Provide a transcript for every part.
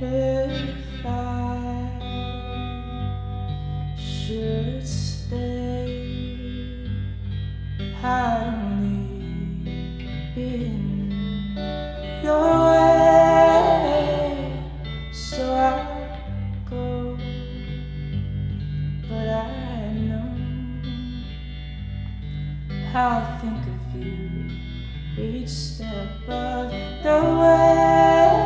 If I should stay, I'd only be in your way, so I go. But I know I'll think of you each step of the way.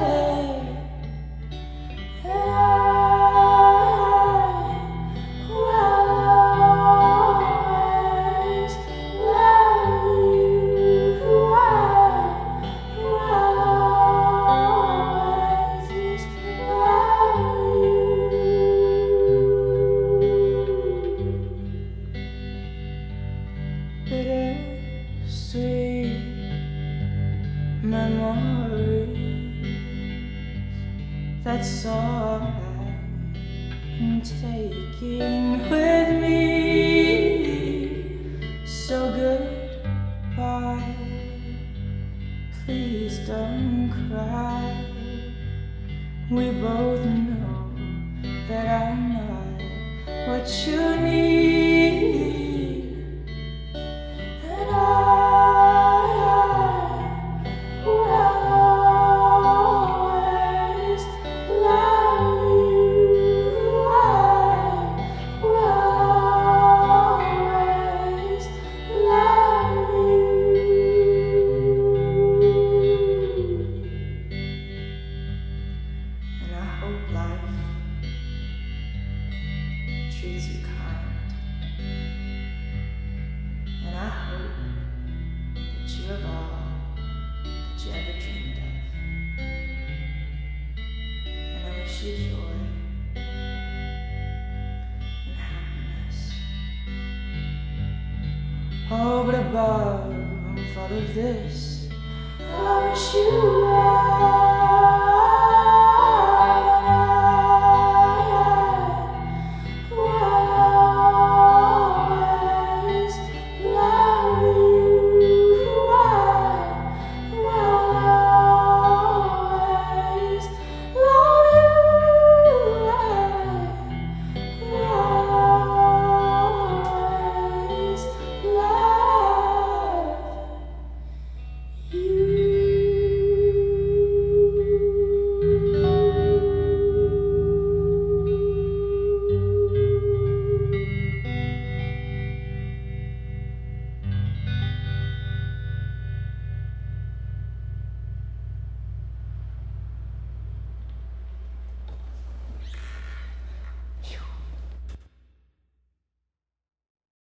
Bittersweet memories, that's all I'm taking with me. So goodbye, please don't cry. We both know that I'm not what you need. Life treats you kind, and I hope that you have all that you ever dreamed of, and I wish you joy and happiness. Oh, but above all of this, I wish you well.